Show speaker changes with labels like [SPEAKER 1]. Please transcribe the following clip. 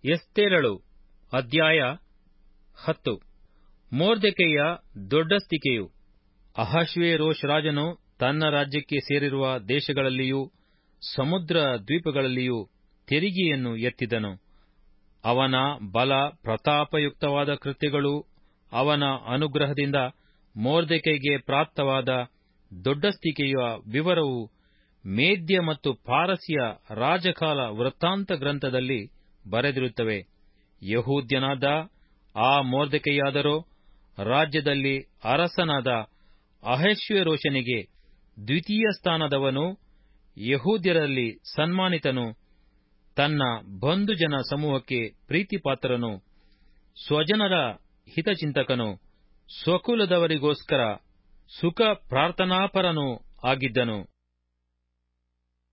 [SPEAKER 1] ಎಸ್ತೇರಳು ಅಧ್ಯಾಯ 10. ಮೊರ್ದೆಕೈಯ ದೊಡ್ಡಸ್ತಿಕೆಯು. ಅಹಷ್ವೇರೋಷ್ ರಾಜನು ತನ್ನ ರಾಜ್ಯಕ್ಕೆ ಸೇರಿರುವ ದೇಶಗಳಲ್ಲಿಯೂ ಸಮುದ್ರ ದ್ವೀಪಗಳಲ್ಲಿಯೂ ತೆರಿಗೆಯನ್ನು ಎತ್ತಿದನು. ಅವನ ಬಲ ಪ್ರತಾಪಯುಕ್ತವಾದ ಕೃತ್ಯಗಳೂ ಅವನ ಅನುಗ್ರಹದಿಂದ ಮೊರ್ದೆಕೈಗೆ ಪ್ರಾಪ್ತವಾದ ದೊಡ್ಡಸ್ತಿಕೆಯ ವಿವರವು ಮೇದ್ಯ ಮತ್ತು ಪಾರಸಿಯ ರಾಜಕಾಲ ವೃತ್ತಾಂತ ಗ್ರಂಥದಲ್ಲಿ ಬರೆದಿರುತ್ತವೆ. ಯಹೂದ್ಯನಾದ ಆ ಮೊರ್ದೆಕೈಯಾದರೋ ರಾಜ್ಯದಲ್ಲಿ ಅರಸನಾದ ಅಹಷ್ವೇರೋಷನಿಗೆ ದ್ವಿತೀಯ ಸ್ಥಾನದವನೂ ಯಹೂದ್ಯರಲ್ಲಿ ಸನ್ಮಾನಿತನೂ, ತನ್ನ ಬಂಧುಜನ ಸಮೂಹಕ್ಕೆ ಪ್ರೀತಿಪಾತ್ರನೂ, ಸ್ವಜನರ ಹಿತಚಿಂತಕನೂ, ಸ್ವಕುಲದವರಿಗೋಸ್ಕರ ಸುಖ ಪ್ರಾರ್ಥನಾಪರನೂ ಆಗಿದ್ದನು.